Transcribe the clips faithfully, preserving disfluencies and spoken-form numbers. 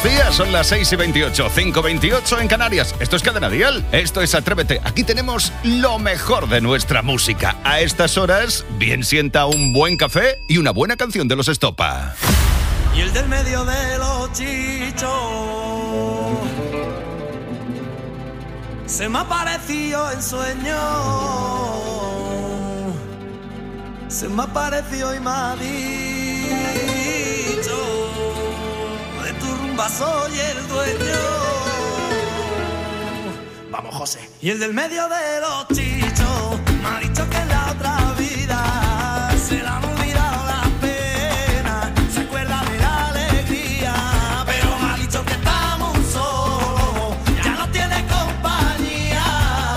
días, son las seis y veintiocho, cinco y veintiocho en Canarias. Esto es Cadena Dial, esto es Atrévete. Aquí tenemos lo mejor de nuestra música. A estas horas, bien sienta un buen café y una buena canción de los Estopa. Y el del medio de los chichos se me ha parecido en sueño, se me ha parecido y me ha dicho, de tu rumba soy el dueño. Vamos, José. Y el del medio de los chichos me ha dicho que en la otra vida se la han olvidado las penas, se acuerda de la alegría, pero me ha dicho que estamos solos, ya no tiene compañía.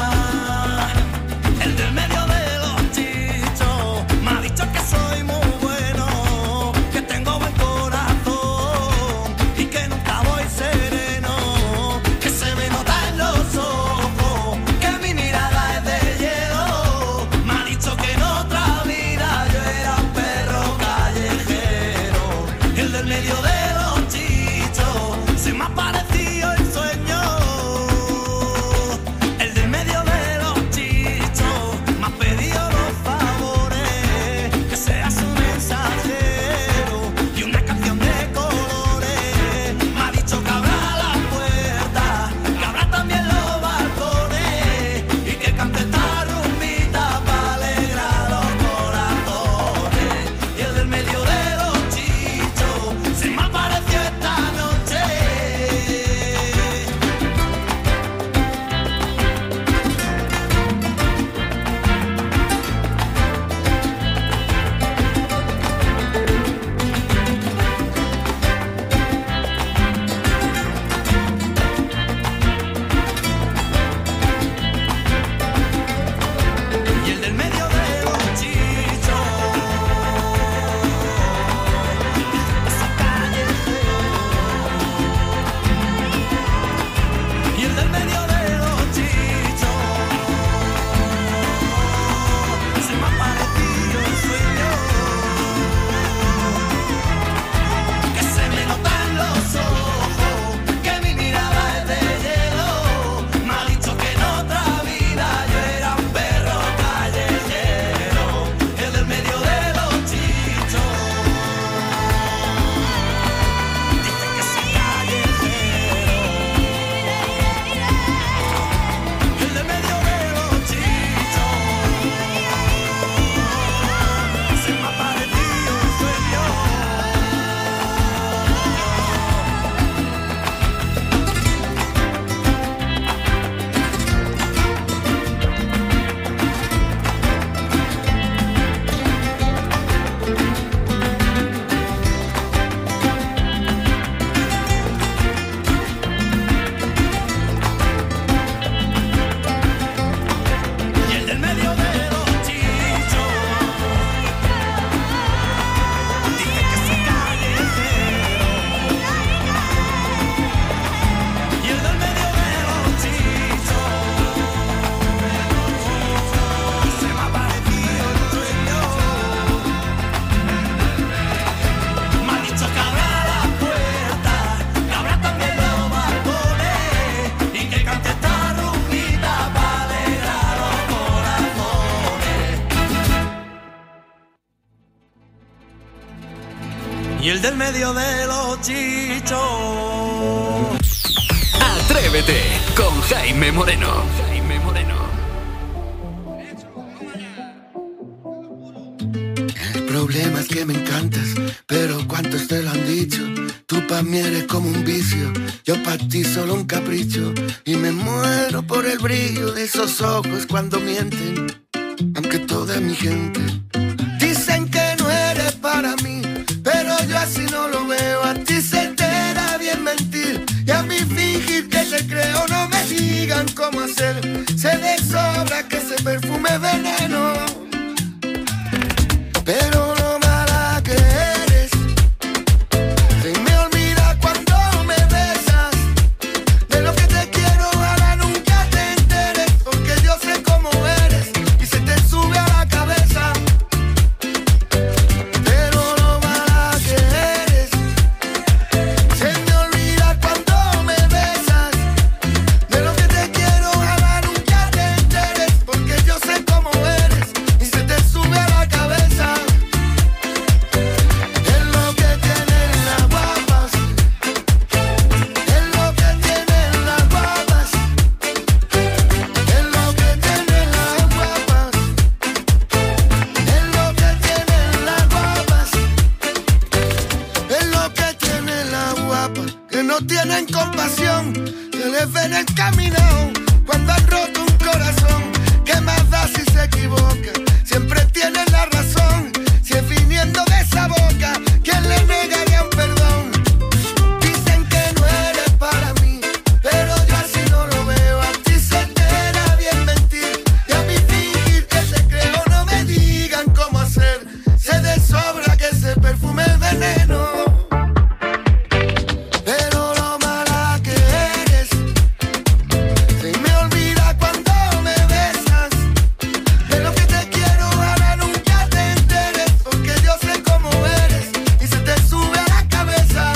El del medio de los chichos me ha dicho que soy muy bueno, que tengo buen corazón y que nunca voy sereno, que se me nota en los ojos que mi mirada es de hielo. Me ha dicho que en otra vida yo era un perro callejero. El del medio de los chichos se me ha parecido el sueño. El del medio de los chichos me ha pedido los favores, que seas un mensajero y una canción de colores. Me ha dicho que abra la puerta, que abra también los balcones y que cante esta rumbita para alegrar los corazones. Y el del medio de los chichos se me apareció esta noche. Y el del medio de los chichos esa callejero. Y el del medio de los chichos se me ha parecido el sueño, que se me notan los ojos que mi mirada es de hielo. Me ha dicho que en otra vida yo era un perro callejero. El del medio de los chichos dice que soy callejero. El del medio de los chichos se me ha parecido un sueño. Y el del medio de los chichos dice que soy callejero. Y el del medio de los chichos se me ha parecido el sueño. Me ha dicho que abra la puerta, que abra también los balcones y que cante esta rumbita para alegrar los corazones. Y el del medio de los chichos. Atrévete con Jaime Moreno. Jaime Moreno. El problema es que me encantas, pero ¿cuántos te lo han dicho? Tú pa' mí eres como un vicio, yo pa' ti solo un capricho. Y me muero por el brillo de esos ojos cuando mienten, aunque toda mi gente dicen que no eres para mí, pero yo así no lo veo. A ti se te da bien mentir y a mí fingir que te creo. No me digan cómo hacer, sé de sobra que ese perfume es veneno. Pero lo mala que eres, se me olvida cuando me besas. De lo que te quiero ahora nunca te enteres, porque yo sé cómo eres y se te sube a la cabeza. no tienen compasión, se les ve en el camino cuando han roto un corazón. ¿Qué más da si se equivocan? Siempre tienen la razón. Si es viniendo de esa boca, ¿quién le negaría un perdón? Dicen que no eres para mí, pero yo así no lo veo. A ti se te da bien mentir y a mí fingir que te creo. No me digan cómo hacer, sé de sobra que ese perfume es veneno. Pero lo mala que eres, se me olvida cuando me besas. De lo que te quiero ahora nunca te enteres, porque yo sé cómo eres y se te sube a la cabeza.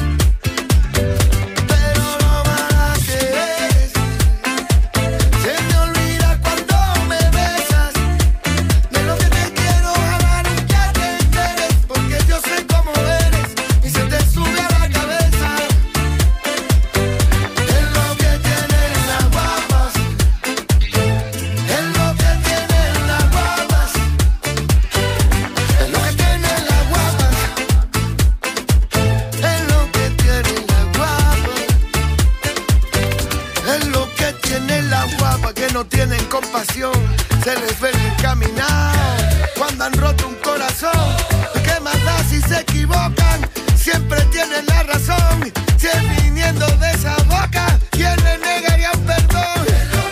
Pero lo mala que eres, se me olvida cuando me besas. De lo que te quiero ahora nunca te enteres, porque yo sé cómo eres y se te sube a la cabeza. Es lo que tienen las guapas, es lo que tienen las guapas, es lo que tienen las guapas, es lo que tienen las guapas, es lo que tienen las guapas, que no tienen compasión, se les ve en el caminar cuando han roto un corazón. ¿Qué más da si se equivocan? Siempre tienen la razón. Si es viniendo de esa boca, ¿quién le negaría un perdón?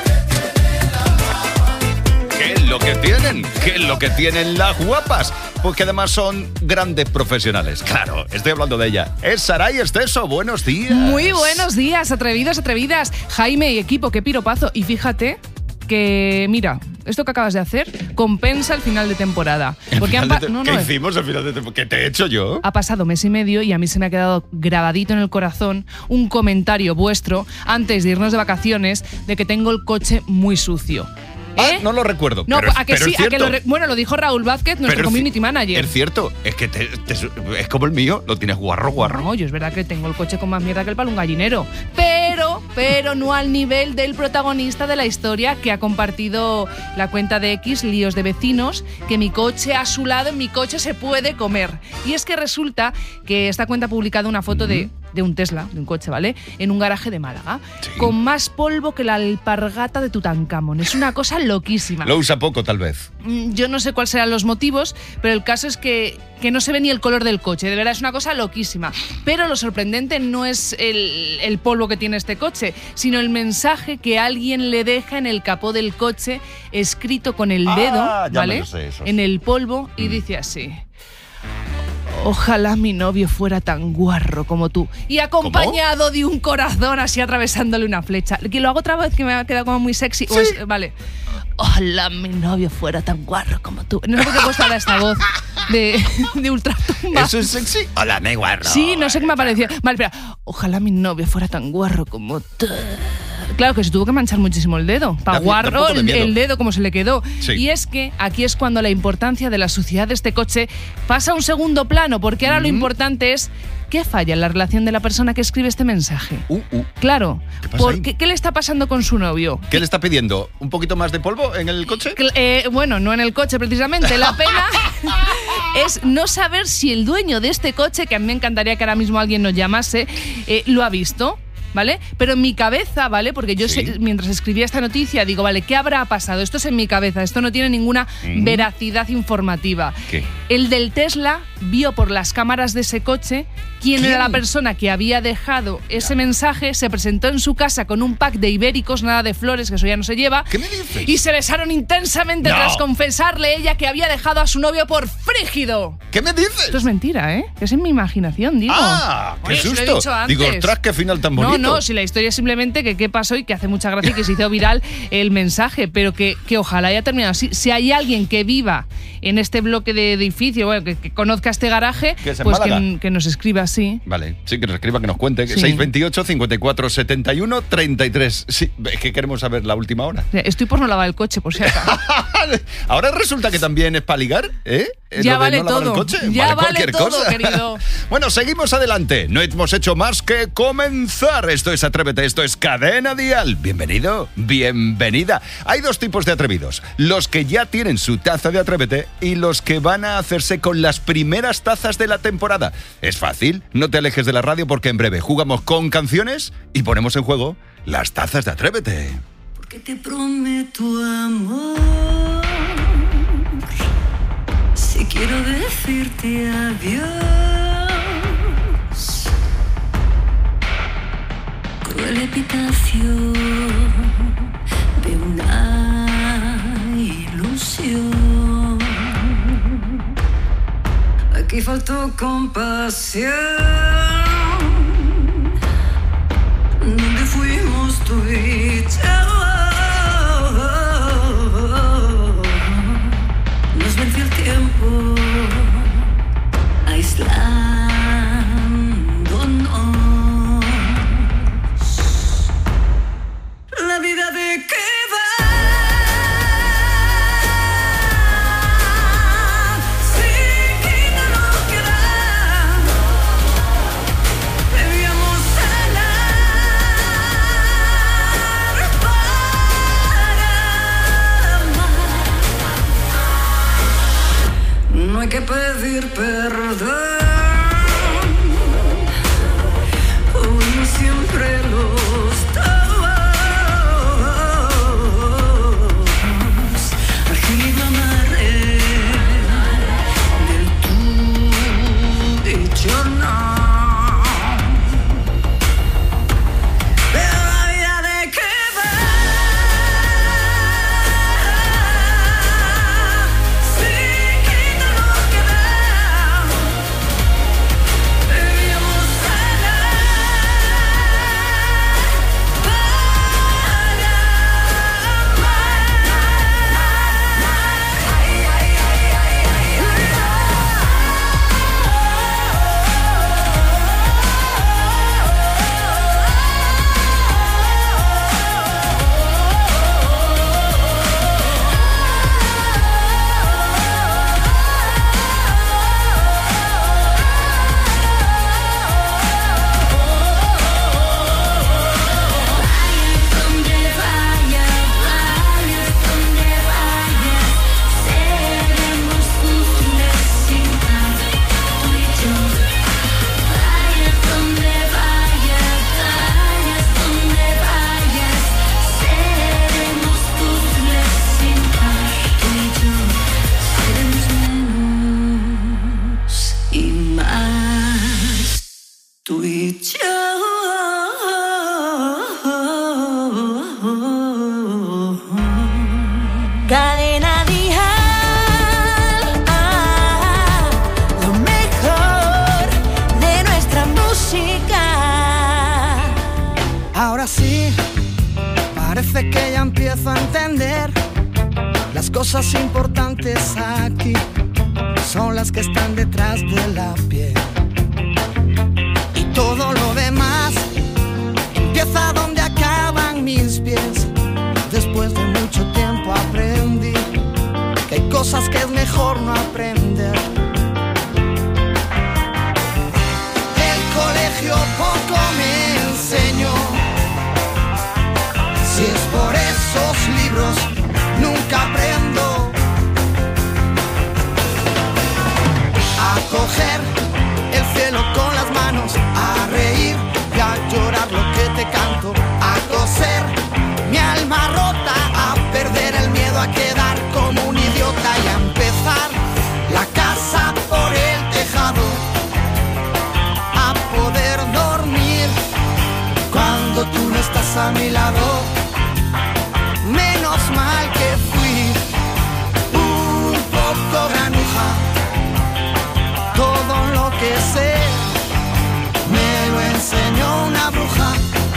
¿Qué es lo que tienen? ¿Qué es lo que tienen las guapas? Porque además son grandes profesionales. Claro, estoy hablando de ella. Es Saray Esteso. Buenos días. Muy buenos días, atrevidos, atrevidas. Jaime y equipo, qué piropazo. Y fíjate que, mira, esto que acabas de hacer compensa el final de temporada. Porque han pa- Te- no, ¿Qué no, hicimos al final de temporada? ¿Qué te he hecho yo? ha pasado mes y medio y a mí se me ha quedado grabadito en el corazón un comentario vuestro antes de irnos de vacaciones de que tengo el coche muy sucio. Ah, ¿Eh? no lo recuerdo. No, pero, a que pero sí, es a que cierto. lo re- bueno, lo dijo Raúl Vázquez, nuestro Pero es community ci- manager. Es cierto, es que te- te- es como el mío, lo tienes guarro, guarro. No, yo es verdad que tengo el coche con más mierda que el palo un gallinero. Pero, pero no al nivel del protagonista de la historia que ha compartido la cuenta de X, Líos de Vecinos, que mi coche a su lado, en mi coche se puede comer. Y es que resulta que esta cuenta ha publicado una foto de, de un Tesla, de un coche, ¿vale? En un garaje de Málaga, Sí. con más polvo que la alpargata de Tutankamón. Es una cosa loquísima. Lo usa poco, tal vez. Mm, Yo no sé cuáles serán los motivos, pero el caso es que, que no se ve ni el color del coche. De verdad, es una cosa loquísima. Pero lo sorprendente no es el, el polvo que tiene este coche, sino el mensaje que alguien le deja en el capó del coche, escrito con el Ah, dedo, ya me ¿vale? lo sé, eso. En el polvo, y dice así: ojalá mi novio fuera tan guarro como tú. Y acompañado de un corazón así atravesándole una flecha. Que lo hago otra vez, que me ha quedado como muy sexy. O es- vale. Ojalá mi novio fuera tan guarro como tú. No sé por qué he puesto ahora esta voz de, de ultratumba. ¿Eso es sexy? Hola, me guarro. Sí, no sé qué me ha parecido. Vale, espera. Ojalá mi novio fuera tan guarro como tú. Claro que se tuvo que manchar muchísimo el dedo. Da- Pa' da un guarro poco de el, miedo. el dedo como se le quedó. Sí. Y es que aquí es cuando la importancia de la suciedad de este coche pasa a un segundo plano, porque ahora lo importante es qué falla en la relación de la persona que escribe este mensaje. Uh, uh. Claro, ¿Qué pasa ¿por ahí? qué, ¿qué le está pasando con su novio? ¿Qué le está pidiendo? ¿Un poquito más de polvo en el coche? Cl- eh, bueno, no en el coche precisamente. La pena es no saber si el dueño de este coche, que a mí me encantaría que ahora mismo alguien nos llamase, eh, lo ha visto. ¿Vale? Pero en mi cabeza, ¿vale? Porque yo Sí. sé- mientras escribía esta noticia digo, vale, ¿qué habrá pasado? Esto es en mi cabeza, esto no tiene ninguna veracidad informativa. ¿Qué? El del Tesla vio por las cámaras de ese coche quién, ¿Quién? era la persona que había dejado ese mensaje, se presentó en su casa con un pack de ibéricos, nada de flores, que eso ya no se lleva. ¿Qué me dices? Y se besaron intensamente No. tras confesarle ella que había dejado a su novio por frígido. ¿Qué me dices? Esto es mentira, ¿eh? Es en mi imaginación, digo. ¡Ah! ¡Qué Oye, si lo he susto! dicho antes. Digo, ostras, qué final tan bonito. No, no, si la historia es simplemente que qué pasó y que hace mucha gracia y que se hizo viral el mensaje, pero que, que ojalá haya terminado así. Si hay alguien que viva en este bloque de edificio, bueno, que, que conozca este garaje, ¿Que es en pues Málaga? que, que nos escriba así. Vale, sí, que nos escriba, que nos cuente. Sí. seis veintiocho, cincuenta y cuatro, setenta y uno, treinta y tres. Sí, es que queremos saber la última hora. Estoy por no lavar el coche, por si acaso. Ahora resulta que también es para ligar, ¿eh? ¿Es Ya lo de vale no lavar todo. el coche? Ya vale cualquier todo, cosa. querido. Bueno, seguimos adelante. No hemos hecho más que comenzar. empezar. Esto es Atrévete, esto es Cadena Dial. Bienvenido, bienvenida. Hay dos tipos de atrevidos. Los que ya tienen su taza de Atrévete y los que van a hacerse con las primeras tazas de la temporada. Es fácil, no te alejes de la radio porque en breve jugamos con canciones y ponemos en juego las tazas de Atrévete. Porque te prometo amor, si quiero decirte adiós, cruel epitafio de una ilusión. Aquí faltó compasión, donde fuimos tú y yo. Nos venció el tiempo, aislándonos. La vida de qué va. No hay que pedir perdón, uno siempre los dos. Agilidad amarré del tú dicho no. Pero la vida de qué va. Cadena Dial, ah, lo mejor de nuestra música. Ahora sí, parece que ya empiezo a entender. Las cosas importantes aquí son las que están detrás de la piel. Y todo lo demás empieza donde acaban mis pies. Después de mucho tiempo aprendí que hay cosas que es mejor no aprender. El colegio poco me enseñó. Si es por esos libros, nunca aprendo a coger el cielo con las manos, a reír y a llorar lo que te canto, a coser mi alma rota, a perder el miedo a quedar como un idiota y a empezar la casa por el tejado, a poder dormir cuando tú no estás a mi lado. Menos mal que fui un poco granuja, todo lo que sé me lo enseñó una bruja.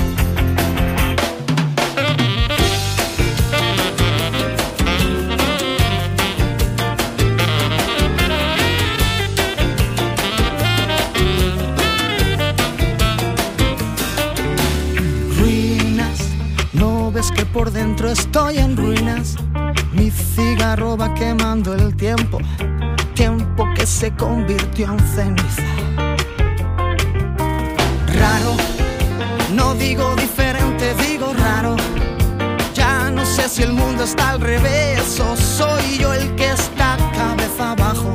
Que por dentro estoy en ruinas. Mi cigarro va quemando el tiempo, tiempo que se convirtió en ceniza. Raro, No digo diferente, digo raro. Ya no sé si el mundo está al revés o soy yo el que está cabeza abajo.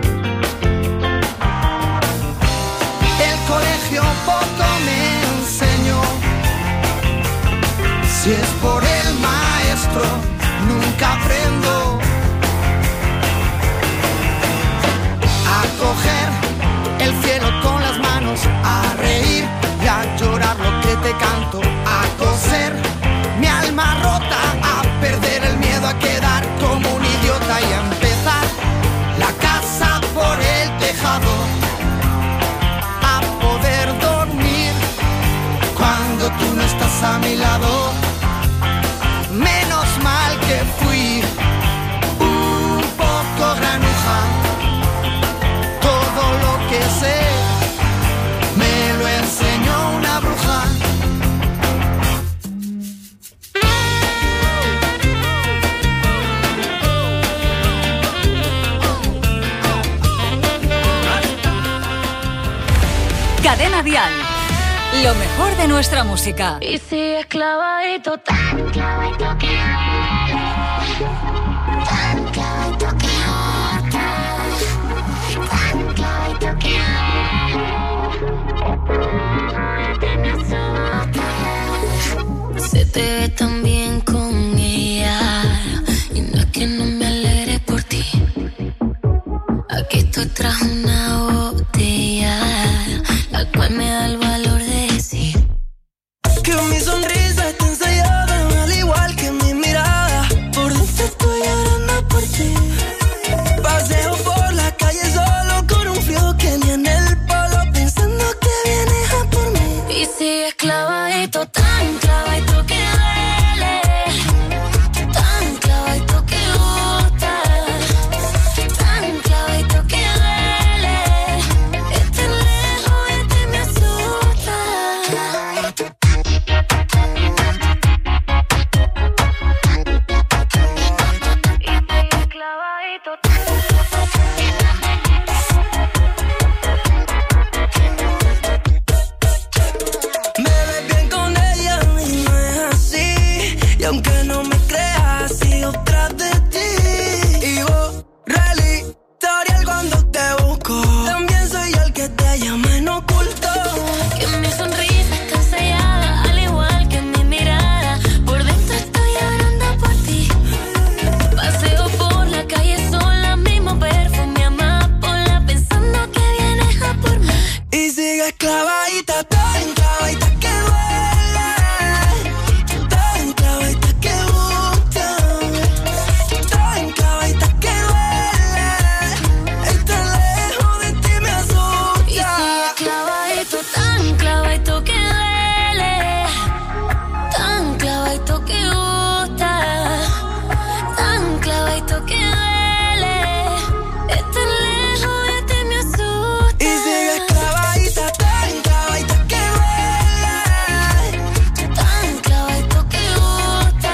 El colegio poco me enseñó. Si es por el maestro, nunca aprendo a coger el cielo con las manos, a reír y a llorar lo que te canto, a coser mi alma rota, a perder el miedo a quedar como un idiota y a empezar la casa por el tejado, a poder dormir cuando tú no estás a mi lado. Menos mal que fui un poco granuja. Todo lo que sé me lo enseñó una bruja. Cadena Dial. Lo mejor de nuestra música. Y si es clavadito, tan clavadito que tan clavadito que tan clavadito que me asusta. Se te ve tan bien con ella y no es que no me alegre por ti. Aquí estoy tras una botella, la cual me da el valor de decir que mi sonrisa está ensayada, al igual que mi mirada. Por dentro estoy llorando por ti. Paseo por la calle solo con un frío que ni en el polo, pensando que vienes a por mí. y sigues clavadito, tan clavadito que duele, tan clavadito que gusta, tan clavadito que duele. Estar lejos de ti me asusta. Me ves bien con ella y no es así. Y aunque no me creas, sigo tras de ti. Y borré el historial cuando te busco. También soy el que te llama en oculto. Que mi sonrisa está sellada, al igual que mi mirada. Por dentro estoy llorando por ti. Paseo por la calle sola, mismo perfume amapola, pensando que vienes a por mí. Y sigues clavadita, tan clavadita que duele, tan clavadita que gusta, tan clavadita que duele. Estar lejos de ti me Y asusta. sigues clavadito, tan clavadito que duele, tan clavadito que gusta, tan clavadito que duele. Estar lejos de ti me asusta. Y sigues clavadita, tan clavadita que duele, Tan clavadito que gusta,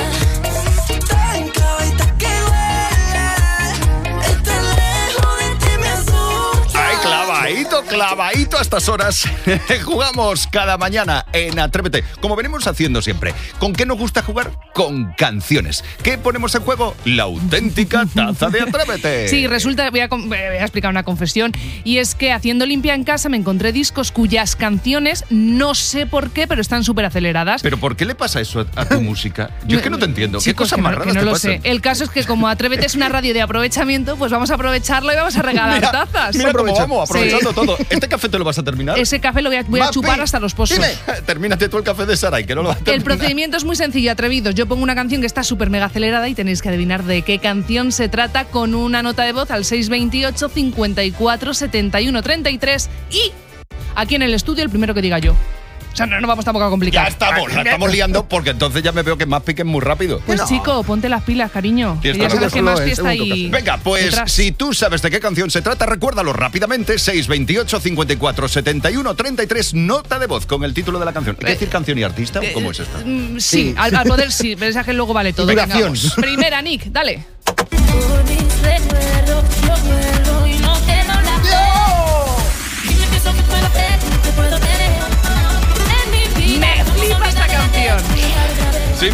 tan clavadita que duele. Estar lejos de ti me asusta. ¡Ay, clavadito, clavadito a estas horas! Jugamos cada mañana en Atrévete, como venimos haciendo siempre. ¿Con qué nos gusta jugar? Con canciones. ¿Qué ponemos en juego? La auténtica taza de Atrévete. Sí, resulta, voy a, con- voy a explicar una confesión, y es que haciendo limpia en casa me encontré discos cuyas canciones, no sé por qué, pero están súper aceleradas. ¿Pero por qué le pasa eso a, a tu música? Yo es que no te entiendo. ¿Qué Chicos, cosas que más no, que raras no te lo pasan? sé. El caso es que como Atrévete es una radio de aprovechamiento, pues vamos a aprovecharlo y vamos a regalar Mira, tazas. Mira cómo vamos, aprovechando Sí. todo. ¿Este café te lo vas a terminar? Ese café lo voy a, voy a Mapi, chupar hasta los pozos. Dime, termínate tú el café de Saray, que no lo vas a terminar. El procedimiento es muy sencillo, atrevidos. Yo pongo una canción que está súper mega acelerada y tenéis que adivinar de qué canción se trata con una nota de voz al seis veintiocho, cincuenta y cuatro, setenta y uno, treinta y tres y aquí en el estudio el primero que diga yo. O sea, no, no vamos tampoco a complicar. Ya estamos, la estamos liando porque entonces ya me veo que más piques muy rápido. Pues chico, ponte las pilas, cariño. Que Tienes ya razón. sabes que más fiesta y... Venga, pues detrás. si tú sabes de qué canción se trata, recuérdalo rápidamente. seis veintiocho, cincuenta y cuatro, setenta y uno, treinta y tres, nota de voz con el título de la canción. ¿Hay que decir canción y artista o cómo es esta? Mm, Sí, al, al poder sí, pero es que luego vale todo. Duración. Venga, vamos. Primera, Nick, dale. Por mis recuerdos yo vuelvo y no quedo la fe. Y me pienso que puedo tener, que puedo tener en mi vida.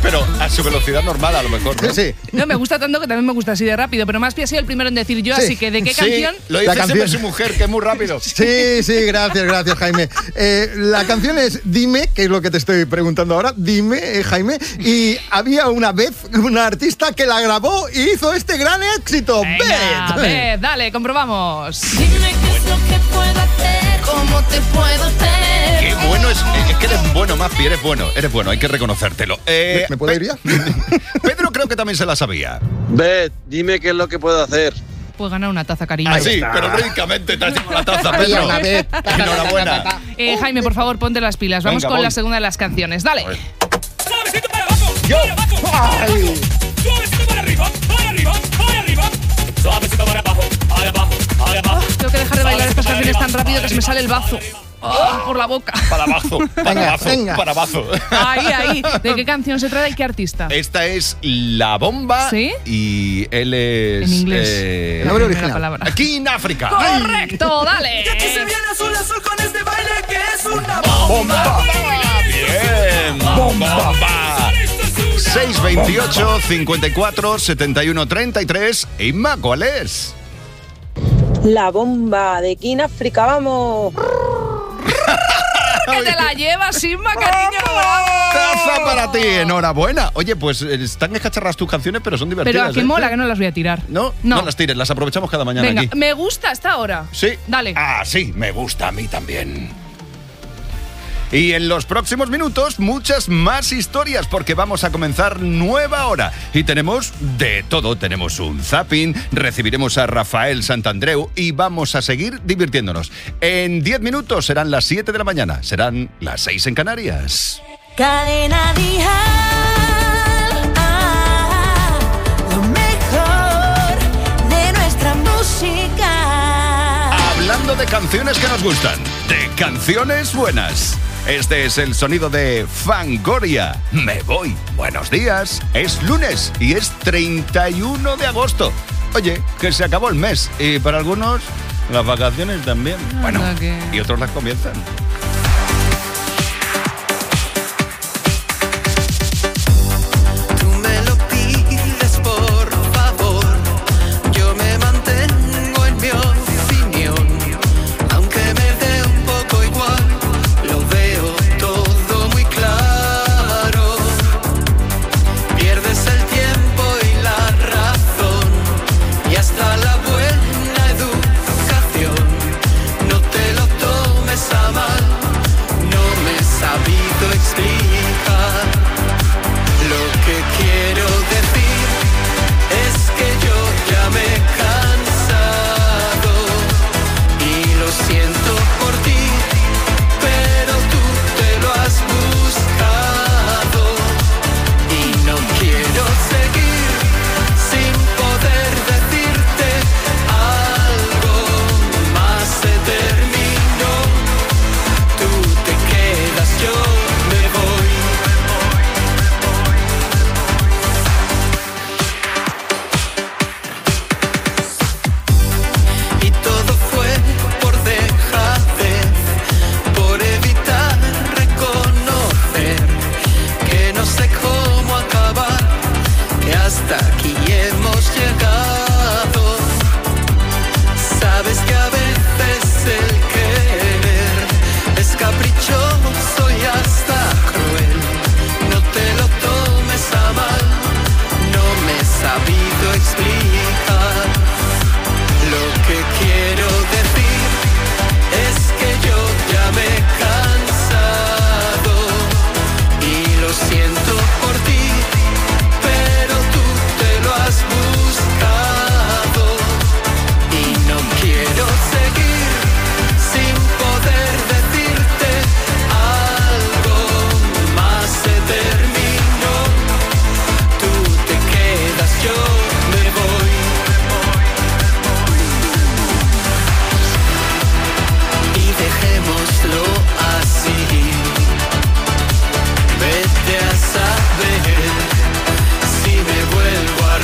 pero a su velocidad normal a lo mejor, ¿no? Sí, sí. No, me gusta tanto que también me gusta así de rápido, pero más bien ha sido el primero en decir yo, Sí. así que ¿de qué Sí, canción? lo La dice canción. siempre su mujer, que es muy rápido. Sí, sí, gracias, gracias, Jaime. Eh, la canción es Dime, que es lo que te estoy preguntando ahora. Dime, eh, Jaime. Y había una vez una artista que la grabó y hizo este gran éxito. Venga, Bet. Bet, dale, comprobamos. Dime qué es lo que puedo hacer, cómo te puedo tener. Qué bueno es, es que eres bueno, Mafi, eres bueno, eres bueno, hay que reconocértelo. Eh, ¿Me puedo ir ya? Pedro creo que también se la sabía. Bet, dime qué es lo que puedo hacer. Puedes ganar una taza, cariño. Ah, sí, pero ricamente te has llevado la taza, Pedro. Una vez. Enhorabuena. Eh, Jaime, por favor, ponte las pilas. Vamos Venga, con voy. la segunda de las canciones. Dale. Suavecito para abajo, Yo. para abajo, para Ay. abajo. Suavecito para arriba, para arriba, para arriba. Suavecito para abajo, para abajo, para abajo. Tengo que dejar de bailar estas canciones tan rápido que se me sale el bazo. Oh, por la boca. Para abajo, para Venga, abajo, venga. para abajo. Ahí, ahí. ¿De qué canción se trata y qué artista? Esta es La Bomba. ¿Sí? Y él es. En inglés. eh, El nombre La original. palabra. aquí en África. Correcto, dale. Y aquí se viene azul azul con este baile que es una ¡Bomba! Bien, bomba. seis veintiocho, cincuenta y cuatro, setenta y uno, treinta y tres. Inma, ¿cuál es? La bomba de aquí en África, vamos. Que te la llevas, Inma, cariño. Bravo. Taza para ti, enhorabuena. Oye, pues eh, están escacharras tus canciones, pero son divertidas. Pero a qué ¿eh? mola que no las voy a tirar. No, No. no las tires, las aprovechamos cada mañana Venga, aquí. me gusta hasta ahora. Sí. Dale. Ah, sí, me gusta a mí también. Y en los próximos minutos, muchas más historias, porque vamos a comenzar nueva hora. Y tenemos de todo. Tenemos un zapping, recibiremos a Rafael Santandreu y vamos a seguir divirtiéndonos. En diez minutos serán las siete de la mañana, serán las seis en Canarias. Cadena Dial, ah, lo mejor de nuestra música. Hablando de canciones que nos gustan, de canciones buenas. Este es el sonido de Fangoria. Me voy. Buenos días. Es lunes y es treinta y uno de agosto. Oye, que se acabó el mes. Y para algunos, las vacaciones también. Bueno, Anda que- y otros las comienzan. Tú me lo pides, por favor. Yo me mantengo en mi opinión, aunque me dé un poco igual. Lo veo todo muy claro. Pierdes el tiempo y la razón, y hasta la buena educación. No te lo tomes a mal, no me he sabido explicar. Lo que quiero decir es que yo ya me he cansado y lo siento por ti, pero tú te lo has buscado y no quiero seguir sin poder decirte algo más. Se terminó, tú te quedas, yo me voy. Y todo fue por dejadez, por evitar reconocer que no sé cómo acabar, que hasta aquí hemos llegado. Sabes que a veces el querer es caprichoso y hasta cruel. No te lo tomes a mal, no me he sabido explicar. Lo que quiero decir es que yo ya me he cansado y lo siento por ti, pero tú te lo has buscado y no quiero seguir sin poder decirte algo más. Se terminó, tú te quedas, yo me voy. Y dejémoslo así. Vete a saber si me vuelvo a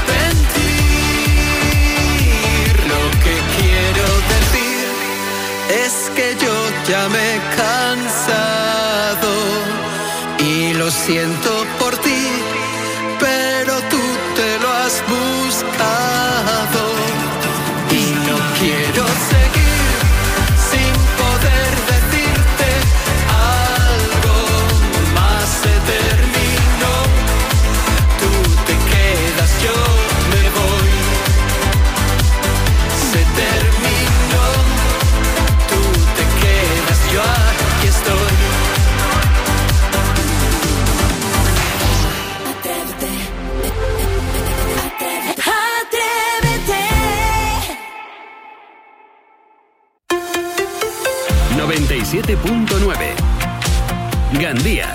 arrepentir. Lo que quiero decir es que yo ya me he cansado Y lo siento por ti, pero tú te lo has buscado. Y no quiero seguir sin poder decirte algo más. Se terminó, tú te quedas, yo me voy. Se terminó, tú te quedas, yo aquí estoy. noventa y siete punto nueve Gandía.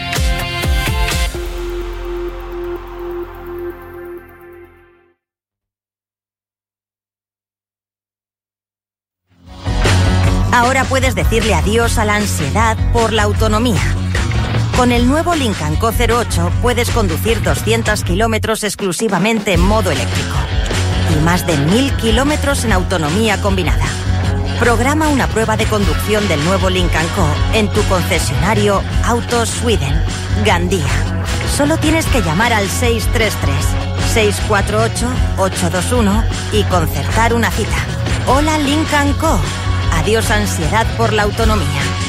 Ahora puedes decirle adiós a la ansiedad por la autonomía. Con el nuevo Lincoln Co cero ocho puedes conducir doscientos kilómetros exclusivamente en modo eléctrico y más de mil kilómetros en autonomía combinada. Programa una prueba de conducción del nuevo Lincoln Co en tu concesionario Autos Sweden, Gandía. Solo tienes que llamar al seis tres tres, seis cuatro ocho, ocho dos uno y concertar una cita. Hola Lincoln Co. Adiós ansiedad por la autonomía.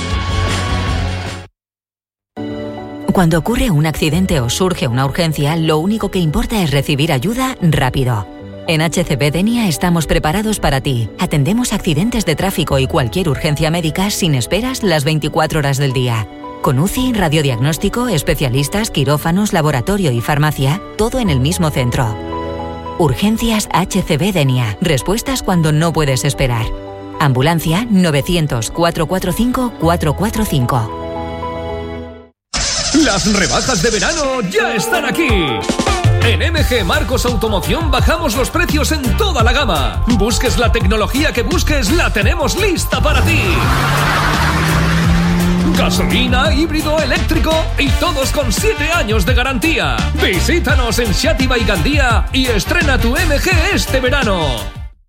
Cuando ocurre un accidente o surge una urgencia, lo único que importa es recibir ayuda rápido. En H C B Denia estamos preparados para ti. Atendemos accidentes de tráfico y cualquier urgencia médica sin esperas las veinticuatro horas del día. Con U C I, radiodiagnóstico, especialistas, quirófanos, laboratorio y farmacia, todo en el mismo centro. Urgencias H C B Denia. Respuestas cuando no puedes esperar. Ambulancia novecientos, cuatrocientos cuarenta y cinco, cuatrocientos cuarenta y cinco. Las rebajas de verano ya están aquí. En M G Marcos Automoción bajamos los precios en toda la gama. Busques la tecnología que busques, la tenemos lista para ti. Gasolina, híbrido, eléctrico y todos con siete años de garantía. Visítanos en Xàtiva y Gandía y estrena tu M G este verano.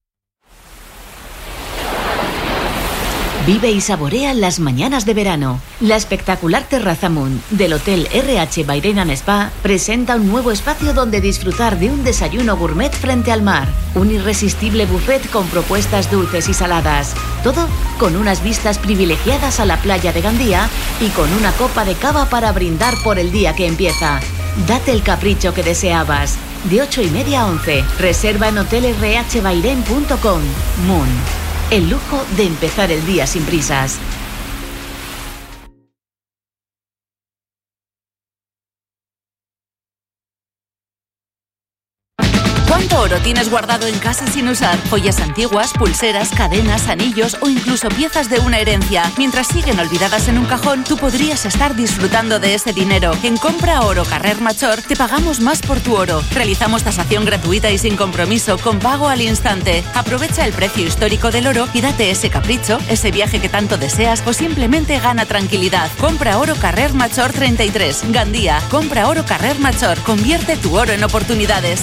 Vive y saborea las mañanas de verano. La espectacular Terraza Moon del Hotel R H Bairén and Spa presenta un nuevo espacio donde disfrutar de un desayuno gourmet frente al mar. Un irresistible buffet con propuestas dulces y saladas. Todo con unas vistas privilegiadas a la playa de Gandía y con una copa de cava para brindar por el día que empieza. Date el capricho que deseabas. De ocho y media a once. Reserva en hotel r h bairén punto com. Moon. El lujo de empezar el día sin prisas. ¿Cuánto oro tienes guardado en casa sin usar? Joyas antiguas, pulseras, cadenas, anillos o incluso piezas de una herencia. Mientras siguen olvidadas en un cajón, tú podrías estar disfrutando de ese dinero. En Compra Oro Carrer Major te pagamos más por tu oro. Realizamos tasación gratuita y sin compromiso, con pago al instante. Aprovecha el precio histórico del oro y date ese capricho, ese viaje que tanto deseas o simplemente gana tranquilidad. Compra Oro Carrer Major treinta y tres, Gandía. Compra Oro Carrer Major. Convierte tu oro en oportunidades.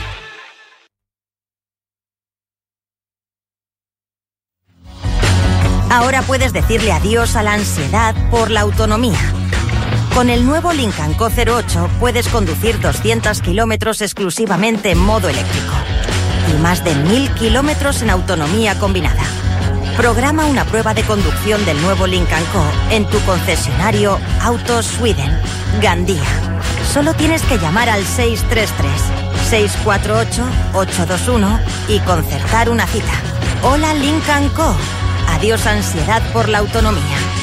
Ahora puedes decirle adiós a la ansiedad por la autonomía. Con el nuevo Lincoln Co cero ocho puedes conducir doscientos kilómetros exclusivamente en modo eléctrico y más de mil kilómetros en autonomía combinada. Programa una prueba de conducción del nuevo Lincoln Co en tu concesionario Autos Sweden, Gandía. Solo tienes que llamar al seis tres tres, seis cuatro ocho, ocho dos uno y concertar una cita. Hola Lincoln Co. Adiós ansiedad por la autonomía.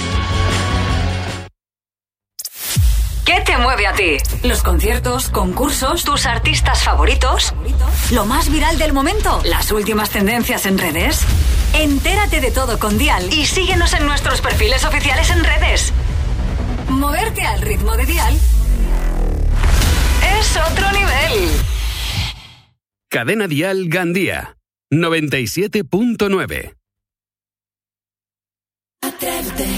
¿Qué te mueve a ti? ¿Los conciertos, concursos, tus artistas favoritos? ¿Lo más viral del momento? ¿Las últimas tendencias en redes? Entérate de todo con Dial y síguenos en nuestros perfiles oficiales en redes. Moverte al ritmo de Dial es otro nivel. Cadena Dial Gandía, noventa y siete punto nueve. Atrévete.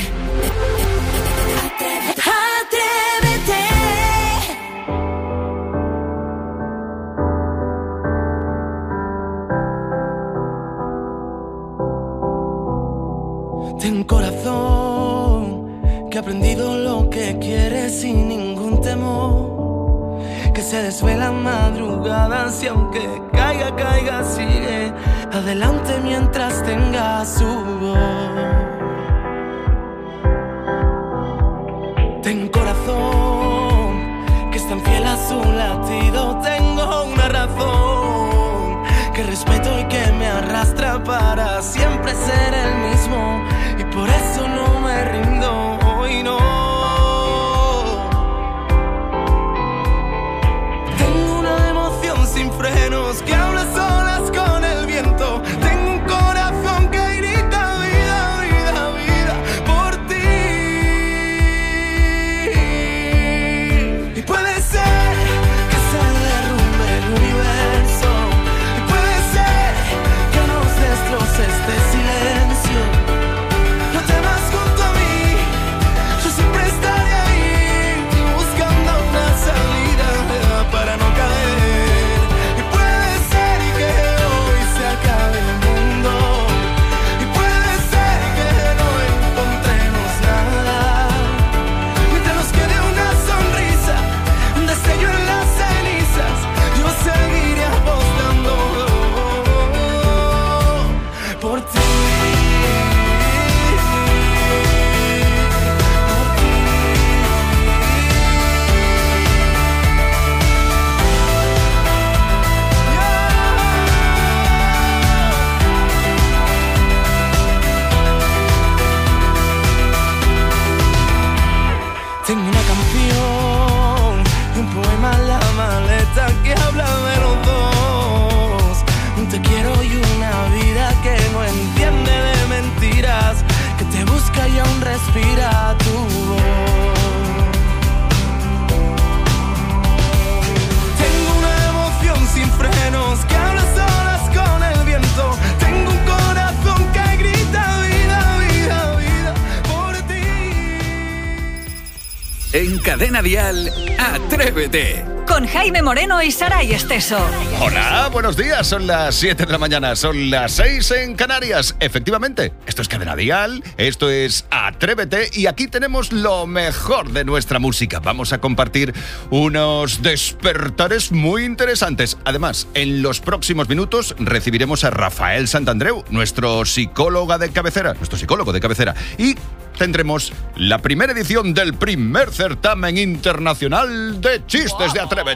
Ten corazón, que que ha aprendido lo que quiere sin ningún temor, que se desvela madrugadas y aunque caiga, caiga, sigue adelante mientras tenga su voz. Tengo corazón que es tan fiel a su latido, tengo una razón que respeto y que me arrastra para siempre ser el mismo, y por eso no me rindo hoy, no. Tengo una emoción sin frenos que habla solas con el viento, tengo un corazón que grita vida, vida, vida por ti. Y puede ser que se derrumbe el universo, y puede ser que nos destroce este silencio. No temas junto a mí, yo siempre estaré ahí, buscando una salida para no caer. Y puede ser que hoy se acabe el mundo, y puede ser que no encontremos nada. Mientras nos quede una sonrisa, un destello en las cenizas, yo seguiré apostando por ti. Tengo una canción y un poema en la maleta que habla de los dos. Un te quiero y una vida que no entiende de mentiras, que te busca y aún respira tu voz. Tengo una emoción sin frenos que habla solas con el viento, tengo un corazón que grita vida, vida, vida por ti. En Cadena Dial, Atrévete. Con Jaime Moreno y Saray Esteso. Hola, buenos días. Son las siete de la mañana, son las seis en Canarias. Efectivamente, esto es Cadena Dial, esto es Atrévete y aquí tenemos lo mejor de nuestra música. Vamos a compartir unos despertares muy interesantes. Además, en los próximos minutos recibiremos a Rafael Santandreu, nuestro psicólogo de cabecera, nuestro psicólogo de cabecera. Y tendremos la primera edición del primer certamen internacional de chistes de Atrévete.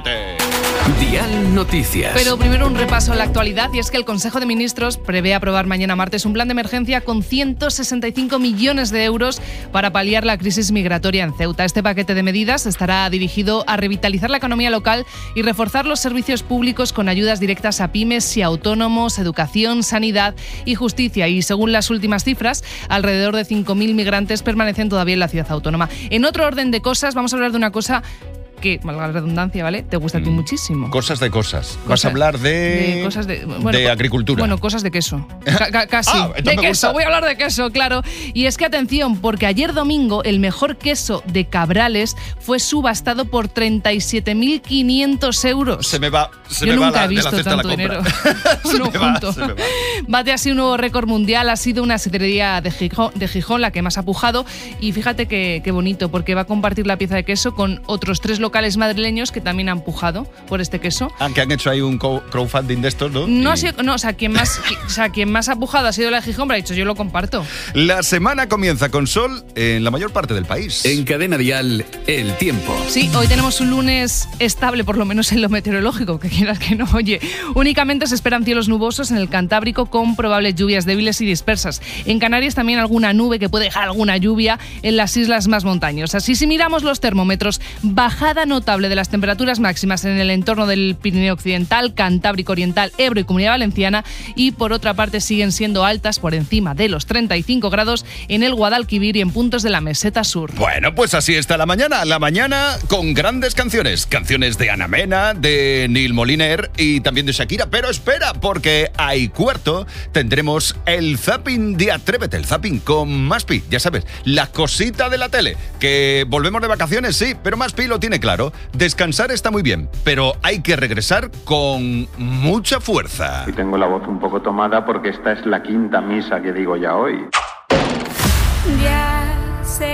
Dial Noticias. Pero primero un repaso a la actualidad, y es que el Consejo de Ministros prevé aprobar mañana martes un plan de emergencia con ciento sesenta y cinco millones de euros para paliar la crisis migratoria en Ceuta. Este paquete de medidas estará dirigido a revitalizar la economía local y reforzar los servicios públicos con ayudas directas a pymes y autónomos, educación, sanidad y justicia. Y según las últimas cifras, alrededor de cinco mil migrantes permanecen todavía en la ciudad autónoma. En otro orden de cosas, vamos a hablar de una cosa que, valga la redundancia, ¿vale? Te gusta a ti muchísimo. Cosas de cosas. Cosas, Vas a hablar de... de cosas de, bueno, de agricultura. Bueno, cosas de queso. Ca- ca- casi. Ah, de me queso. gusta. Voy a hablar de queso, claro. Y es que atención, porque ayer domingo el mejor queso de Cabrales fue subastado por treinta y siete mil quinientos euros. Se me va, se Yo me va nunca la, he visto de la cesta tanto la dinero. compra. se No, me va, junto. se me va. Bate así un nuevo récord mundial. Ha sido una sidrería de Gijón, de Gijón la que más ha pujado. Y fíjate qué qué bonito, porque va a compartir la pieza de queso con otros tres locales madrileños que también han pujado por este queso. Ah, que han hecho ahí un co- crowdfunding de estos, ¿no? No, Y ha sido- no, o sea, quien más, o sea, quien más ha pujado ha sido la de Gijón, pero ha dicho yo lo comparto. La semana comienza con sol en la mayor parte del país. En Cadena Dial, el tiempo. Sí, hoy tenemos un lunes estable, por lo menos en lo meteorológico, que quieras que no. Oye, únicamente se esperan cielos nubosos en el Cantábrico con probables lluvias débiles y dispersas. En Canarias también alguna nube que puede dejar alguna lluvia en las islas más montañosas. Y si miramos los termómetros, bajada notable de las temperaturas máximas en el entorno del Pirineo Occidental, Cantábrico Oriental, Ebro y Comunidad Valenciana, y por otra parte siguen siendo altas por encima de los treinta y cinco grados en el Guadalquivir y en puntos de la meseta sur. Bueno, pues así está la mañana. La mañana con grandes canciones. Canciones de Ana Mena, de Neil Moliner y también de Shakira. Pero espera, porque a y cuarto tendremos el zapping de Atrévete, el zapping con Maspi. Ya sabes, la cosita de la tele. Que volvemos de vacaciones, sí, pero Maspi lo tiene claro. Descansar está muy bien, pero hay que regresar con mucha fuerza. Y tengo la voz un poco tomada porque esta es la quinta misa que digo ya hoy. Ya sé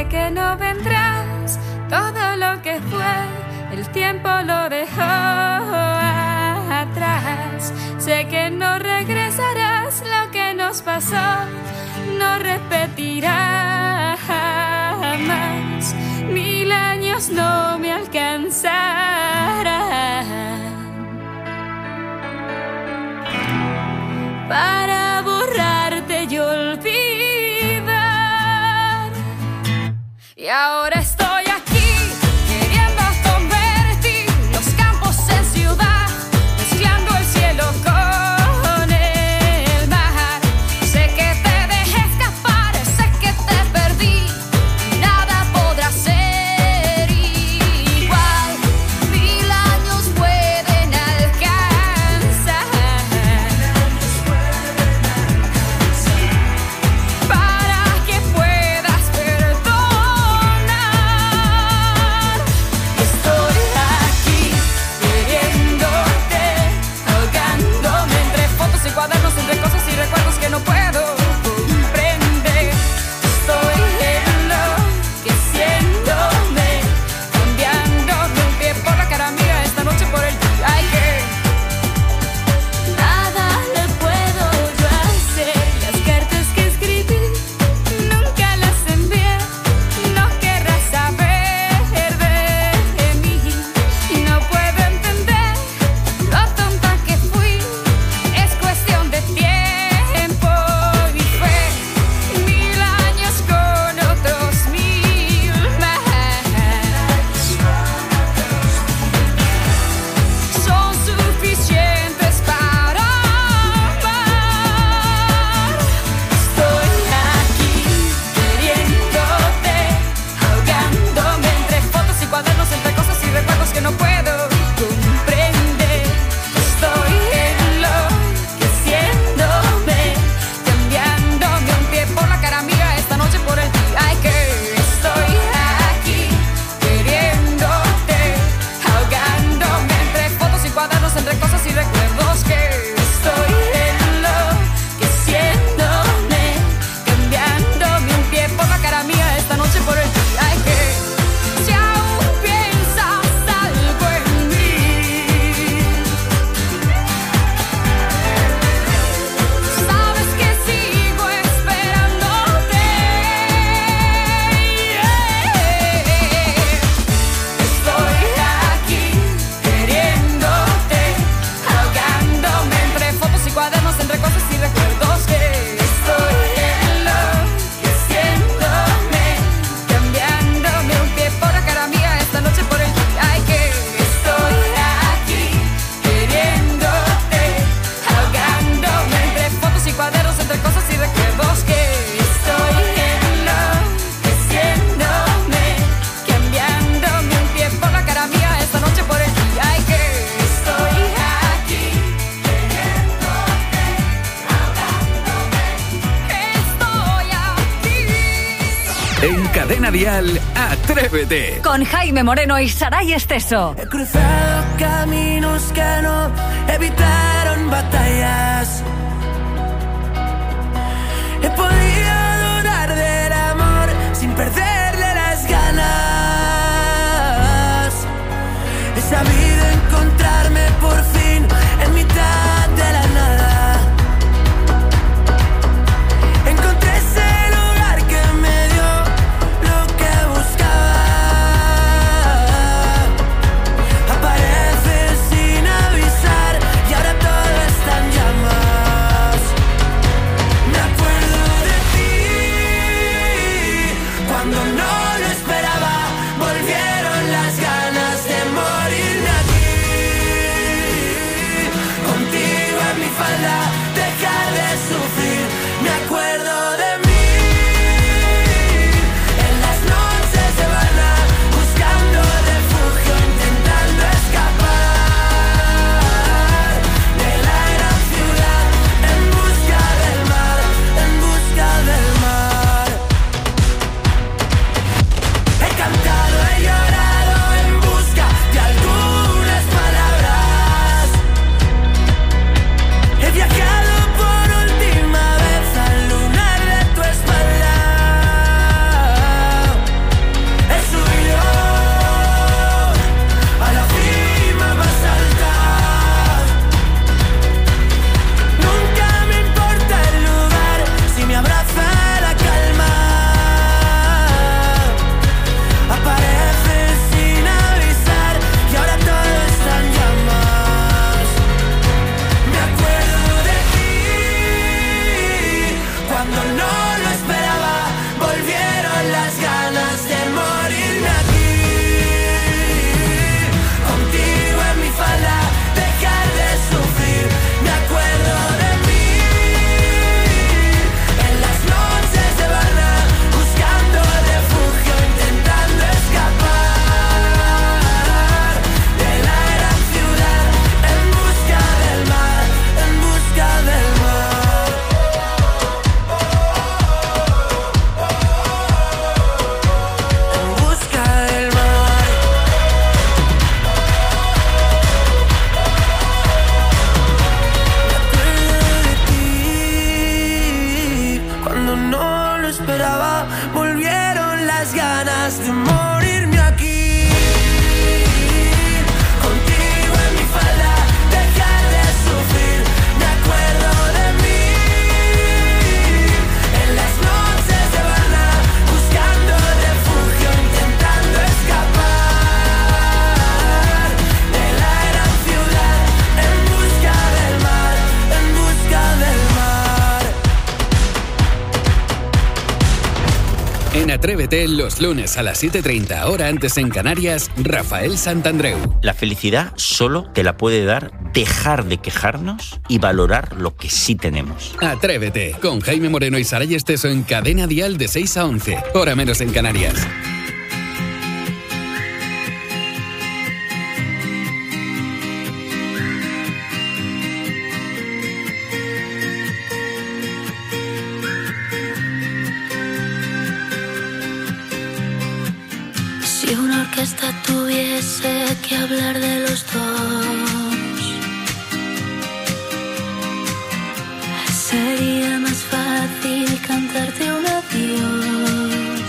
que no vendrás, todo lo que fue, el tiempo lo dejó atrás. Sé que no regresarás, lo que nos pasó no repetirá jamás. Mil años no me alcanzarán para borrarte y olvidar. Y ahora estoy aquí queriendo convertir los campos en ciudad, mezclando el cielo con el mar. Sé que te dejé escapar, sé que te perdí, nada podrá ser igual. Mil años pueden alcanzar para que puedas perdonar. Estoy aquí queriéndote, ahogándome entre fotos y cuadernos, entre cosas y recuerdos que no puedo comprender. Estoy enloqueciéndome, cambiándome un pie por la cara mía esta noche por el día. Ay, que nada le puedo yo hacer. Las cartas que escribí nunca las envié. No querrás saber de mí y no puedo entender lo tonta que fui. Es cuestión de tiempo y fe. Mil años con otros mil más son suficientes para amar. Estoy aquí queriéndote, ahogándome entre fotos y cuadernos, entre cosas y recuerdos que no puedo comprender. Estoy enloqueciéndome, cambiándome un pie por la cara mía esta noche por el día. Ay, que estoy aquí queriéndote, ahogándome entre fotos y cuadernos, entre cosas y recuerdos que estoy enloqueciéndome, cambiándome un pie por la cara mía esta noche por el día. Ay, que si aún piensas algo en mí, sabes que sigo esperándote. Estoy aquí queriéndote, ahogándome entre fotos y cuadernos, entre cosas y recuerdos que estoy enloqueciéndome, cambiándome un pie por la cara mía esta noche por el día. Ay, que estoy aquí queriéndote, ahogándome entre fotos y cuadernos, entre cosas y recuerdos que estoy enloqueciéndome, cambiándome un pie por la cara mía esta noche por el día. Ay, que estoy aquí queriéndote, ahogándome, estoy aquí. En Cadena Dial, Atrévete. Con Jaime Moreno y Saray Esteso. He cruzado caminos que no evitaron batallas. He podido dudar del amor sin perderle las ganas. He sabido encontrarme por fin en mitad de la nada. Encontré ese lugar que me dio lo que buscaba. Apareces sin avisar y ahora todo está en llamas. Me acuerdo de ti. volvieron las ganas de morirme aquí. Contigo en mi falda, dejar de sufrir, me acuerdo de mí. En las noches de Habana, buscando refugio, intentando escapar de la gran ciudad, en busca del mar, en busca del mar. En Atrévete, los lunes a las siete y treinta, hora antes en Canarias, Rafael Santandreu. La felicidad solo te la puede dar dejar de quejarnos y valorar lo que sí tenemos. Atrévete, con Jaime Moreno y Saray Esteso en Cadena Dial de seis a once, hora menos en Canarias. Si una orquesta tuviese que hablar de los dos, sería más fácil cantarte un adiós.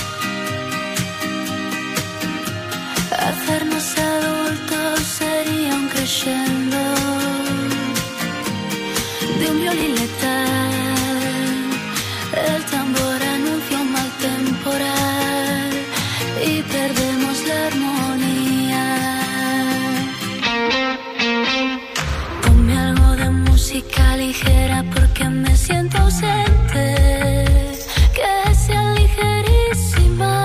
Hacernos adultos sería un crescendo de un violín letal. El tambor anuncia un mal temporal y perdemos la armonía. Ponme algo de música ligera porque me siento ausente, que sea ligerísima,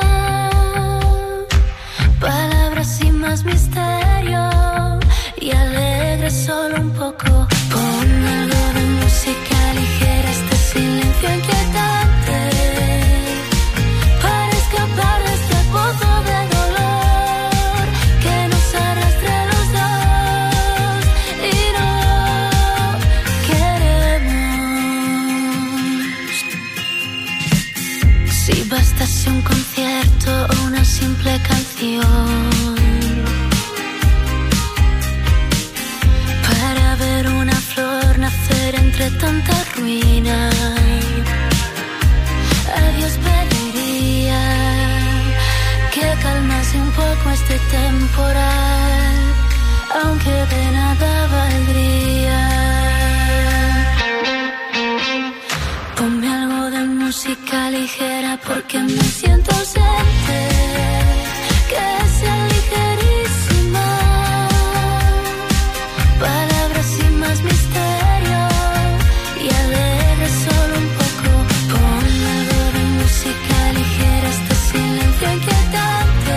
palabras sin más misterio y alegre solo un poco. Ponme algo de música ligera, este silencio inquietante, para escapar de este pozo de dolor que nos arrastra a los dos y no queremos. Si bastase un concierto o una simple canción para ver una flor nacer entre tanta ruina, a Dios pediría que calmase un poco este temporal, aunque de nada valdría. Ponme algo de música ligera porque me siento ausente, que sea ligerísima, palabras sin más misterio y alegre solo un poco. Ponme algo de música ligera, este silencio inquietante,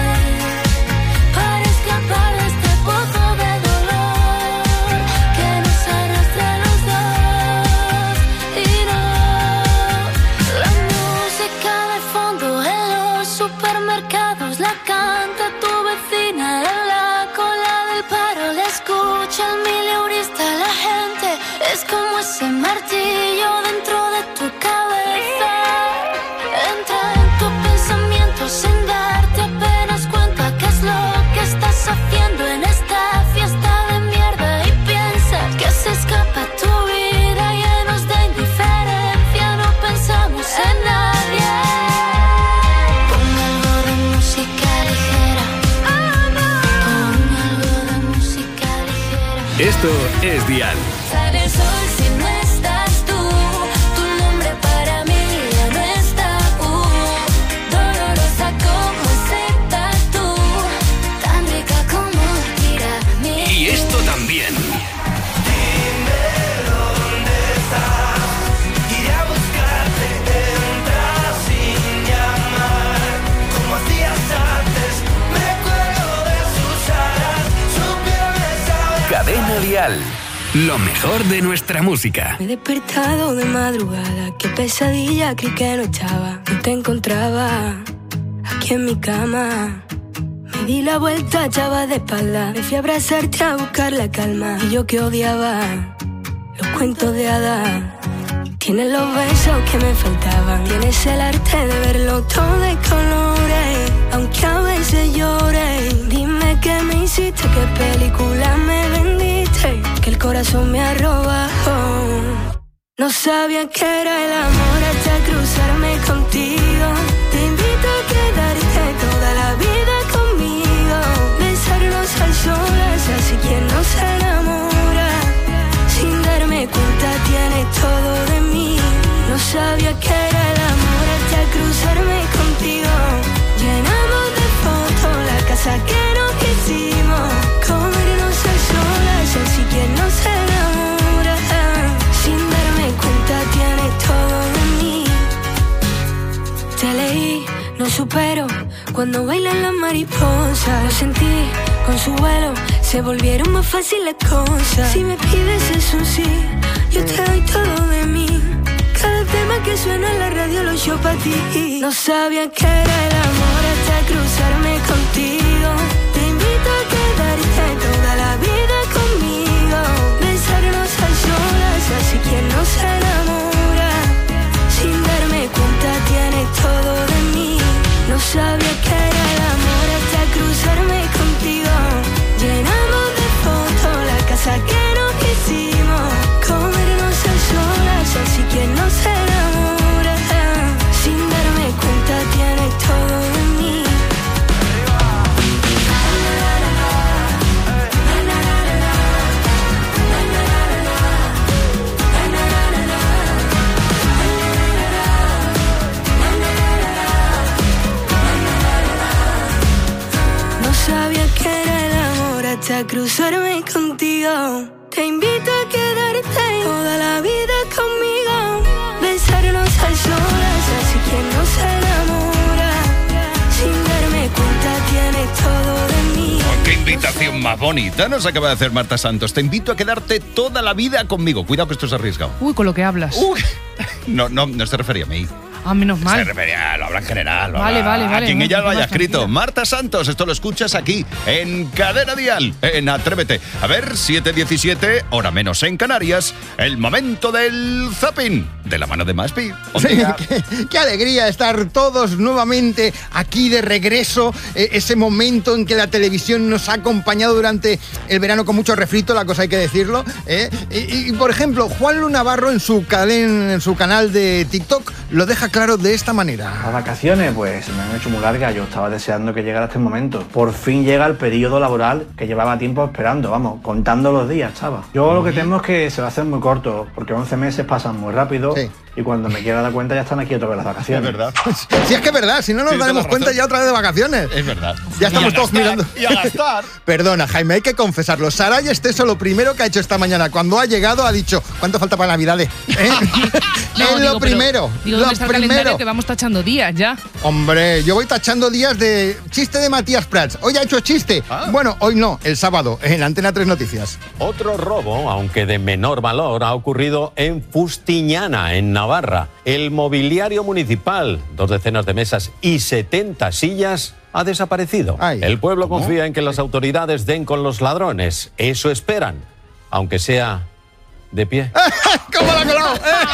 para escapar de este pozo de dolor que nos arrastra a los dos y no. La música de fondo en los supermercados la canta tu vecina en la cola del paro, la escucha el mileurista, la gente es como ese martillo dentro de tu cabeza. Entra en tu pensamiento sin darte apenas cuenta qué es lo que estás haciendo en esta fiesta de mierda y piensas que se escapa tu vida llenos de indiferencia, no pensamos en nadie. Ponme algo de música ligera, ponme algo de música ligera. Esto es Dial. Sale el sol si no estás tú, tu nombre para mí ya no está. Uh, dolorosa como ese tatu, tan rica como tiramisú. Y esto también. Dime dónde estás, iré a buscarte, entra sin llamar, como hacías antes, me cuelgo de sus alas, su piel me sabe. Cadena Dial. Lo mejor de nuestra música. Me he despertado de madrugada, qué pesadilla, creí que no estaba, no te encontraba aquí en mi cama. Me di la vuelta, echaba de espalda, me fui a abrazarte a buscar la calma. Y yo que odiaba los cuentos de hadas. Tienes los besos que me faltaban, tienes el arte de verlo todo de colores, aunque a veces llore. Dime qué me hiciste, qué película me vendiste, que el corazón me ha robado. No sabía que era el amor hasta cruzarme contigo. Te invito a quedarte toda la vida conmigo. Besarnos a solas, así quien no se enamora. Sin darme cuenta tienes todo de mí. No sabía que era el amor hasta cruzarme contigo. Llenamos de fotos la casa que no quisimos. Comernos a solas, así quien no se enamora. Sin darme cuenta tienes todo de mí. Te leí, no supero cuando bailan las mariposas. Lo sentí con su vuelo, se volvieron más fáciles cosas. Si me pides es un sí, yo te doy todo de mí. Cada tema que suena en la radio lo yo para ti. No sabía que era el amor hasta cruzarme contigo. Te invito a quedarte toda la vida conmigo. Besarnos a solas, así quien no se enamora. Sin darme cuenta tienes todo de mí. No sabía que era el amor hasta cruzarme contigo. Llenamos de fotos la casa que no quisimos. Comernos a solas, así quien no se enamora. Sin darme cuenta tienes todo de mí. No sabía que era el amor hasta cruzarme contigo. Te invito a quedarte toda la vida conmigo. Besarnos a solas, así quien no se enamora. Sin darme cuenta tienes todo de mí. Oh, ¡qué invitación más bonita nos acaba de hacer Marta Santos! Te invito a quedarte toda la vida conmigo. Cuidado que esto es arriesgado. Uy, con lo que hablas. Uy. No, no, no se refería a mí. Ah, menos mal. Se refería, lo habla en general. Lo Vale, habla vale, vale, a quien no, ella lo no, haya no, escrito. tranquila. Marta Santos, esto lo escuchas aquí, en Cadena Dial, en Atrévete. A ver, siete diecisiete, hora menos en Canarias, el momento del zapping, de la mano de Maspi. Sí, qué, qué alegría estar todos nuevamente aquí de regreso. Eh, ese momento en que la televisión nos ha acompañado durante el verano con mucho refrito, la cosa hay que decirlo. ¿eh? Y, y, por ejemplo, Juan Lu Navarro en su, calen, en su canal de TikTok lo deja claro de esta manera. Las vacaciones, pues, se me han hecho muy largas. Yo estaba deseando que llegara este momento. Por fin llega el periodo laboral que llevaba tiempo esperando, vamos, contando los días, estaba. Yo lo que temo es que se va a hacer muy corto, porque once meses pasan muy rápido. Sí. Y cuando me quiera dar cuenta ya están aquí otra vez las vacaciones. Es verdad. Si es que es verdad, si no nos Tienes daremos toda la cuenta razón. ya otra vez de vacaciones. Es verdad. Ya estamos Y a todos gastar, mirando. Y a gastar. Perdona, Jaime, hay que confesarlo. Saraya Esteso lo primero que ha hecho esta mañana cuando ha llegado ha dicho, ¿cuánto falta para Navidades? ¿Eh? No, es digo, lo pero- primero. Digo, lo ¿dónde está el primero. calendario que vamos tachando días ya? Hombre, yo voy tachando días de chiste de Matías Prats. Hoy ha hecho chiste. Ah. Bueno, hoy no, el sábado, en Antena tres Noticias. Otro robo, aunque de menor valor, ha ocurrido en Fustiñana, en Navarra. El mobiliario municipal, dos decenas de mesas y setenta sillas, ha desaparecido. Ay, El pueblo ¿cómo? confía en que las autoridades den con los ladrones. Eso esperan, aunque sea de pie. ¿Cómo la ha colado?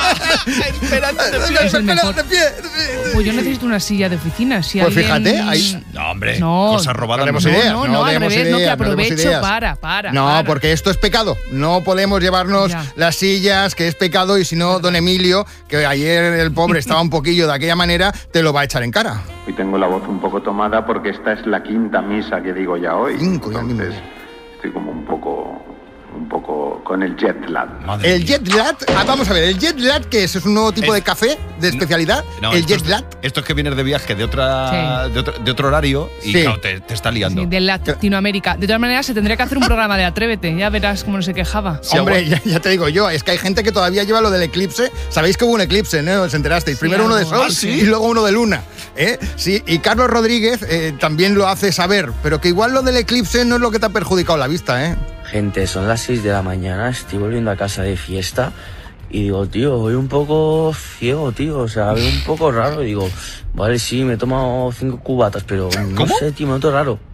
Esperando de pie. Es el mejor. De pie, de pie. Pues yo necesito una silla de oficina. Si Pues alguien- fíjate, ahí- No, hombre, No, cosa robada. no demos no. ideas. No, no no, al demos revés, no, que ideas, no demos aprovecho ideas. para, para, No, para. porque esto es pecado. No podemos llevarnos Ya. las sillas, que es pecado, y si no, don Emilio, que ayer el pobre estaba un poquillo de aquella manera, te lo va a echar en cara. Hoy tengo la voz un poco tomada porque esta es la quinta misa que digo ya hoy. Cinco, ya mismo. Entonces estoy como un poco, un poco con el jet lag. Madre El mía. jet lag, ah, vamos a ver, el jet lag, ¿qué es? ¿Es un nuevo tipo Es- de café de especialidad? No, el esto jet es- lag. Esto es que vienes de viaje de otra de, otro, de otro horario y Sí. claro, te, te está liando. Sí, de Latinoamérica. De todas maneras, se tendría que hacer un programa de Atrévete. Ya verás cómo no se quejaba. Sí, Hombre, ya, ya te digo yo, es que hay gente que todavía lleva lo del eclipse. Sabéis que hubo un eclipse, ¿no? ¿Os enterasteis? Primero uno de algo. sol ¿Ah, sí? y luego uno de luna. ¿eh? Sí, y Carlos Rodríguez eh, también lo hace saber, pero que igual lo del eclipse no es lo que te ha perjudicado la vista, ¿eh? Gente, son las seis de la mañana, estoy volviendo a casa de fiesta y digo, tío, voy un poco ciego, tío, o sea, veo un poco raro y digo, vale, sí, me he tomado cinco cubatas, pero no ¿Cómo? sé, tío, me noto raro.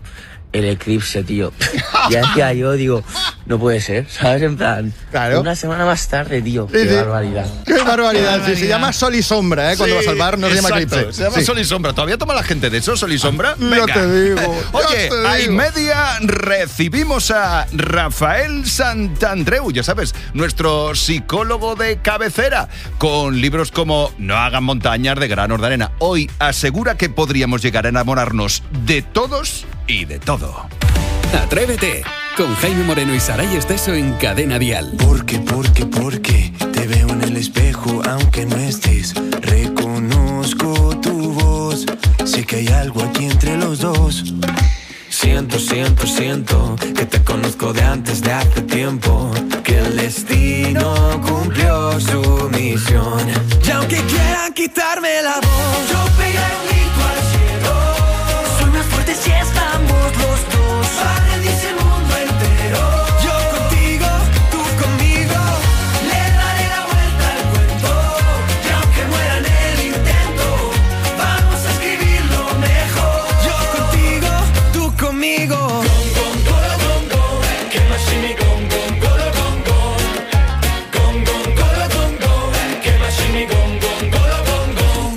el eclipse, tío. Ya decía yo, digo, no puede ser, ¿sabes? En plan, Claro. una semana más tarde, tío. Sí, Qué sí. barbaridad. Qué barbaridad. Sí, se llama sol y sombra, ¿eh? Cuando Sí, vas al bar no se llama exacto, eclipse. Se llama Sí. sol y sombra. ¿Todavía toma la gente de eso, sol y sombra? Ya Venga. te digo, ya Oye, te a y digo. media recibimos a Rafael Santandreu, ya sabes, nuestro psicólogo de cabecera, con libros como No hagan montañas de granos de arena. Hoy asegura que podríamos llegar a enamorarnos de todos y de todo. Atrévete con Jaime Moreno y Saray Esteso en Cadena Dial. Porque, porque, porque te veo en el espejo aunque no estés. Reconozco tu voz. Sé que hay algo aquí entre los dos. Siento, siento, siento que te conozco de antes de hace tiempo. Que el destino cumplió su misión. Y aunque quieran quitarme la voz, yo pegaré un grito al cielo. Soy más fuerte si estamos los dos. Para rendirse el mundo entero. Yo contigo, tú conmigo. Le daré la vuelta al cuento. Y aunque muera en el intento, vamos a escribir lo mejor. Yo contigo, tú conmigo. Gong, gong, golo, gong, gong. Que más si mi gong, gong, golo, gong, gong. Gong, gong, golo, gong, gong. Que más si mi gong, gong, golo, gong,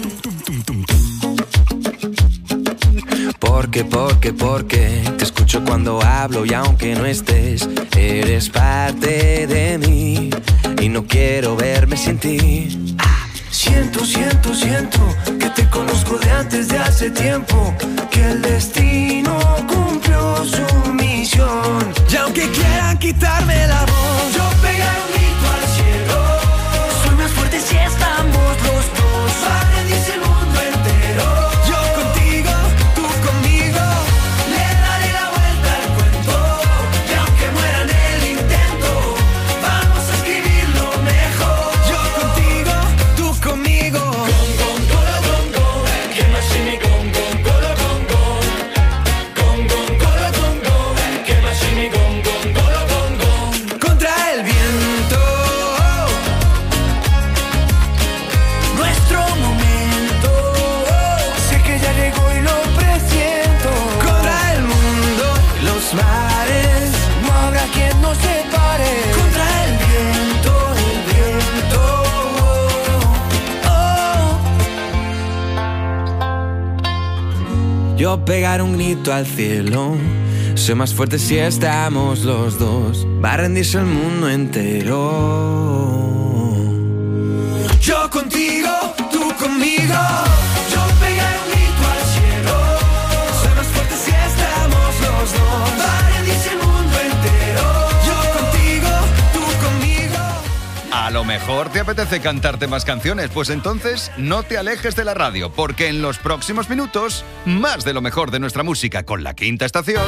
gong. Porque, porque, porque te escucho cuando hablo y aunque no estés, eres parte de mí y no quiero verme sin ti. Ah, siento, siento, siento que te conozco de antes de hace tiempo, que el destino cumplió su misión. Y aunque quieran quitarme la voz, yo pegaré un grito al cielo. Soy más fuerte si estamos los dos. Para rendirse el mundo entero. Yo contigo, tú conmigo. Le daré la vuelta al cuento. Y aunque muera en el intento, vamos a escribir lo mejor. Yo contigo, tú conmigo. Gong, gong, golo, gong, gong. Que más si mi gong, gong, golo, gong, gong. Gong, gong, golo, gong, gong. Que más si mi gong, gong, golo, gong, gong. Contra el viento. Nuestro momento. Sé que ya llegó y lo presiento. Contra el mundo, los mares. No habrá quien nos separe. Contra el viento, el viento. Oh. Yo pegaré un grito al cielo. Soy más fuerte si estamos los dos. Va a rendirse el mundo entero. Yo contigo, tú conmigo. Yo pegaré un grito al cielo. Soy más fuerte si estamos los dos. Va a rendirse el mundo entero. Yo contigo, tú conmigo. A lo mejor te apetece cantarte más canciones, pues entonces no te alejes de la radio, porque en los próximos minutos, más de lo mejor de nuestra música con La Quinta Estación.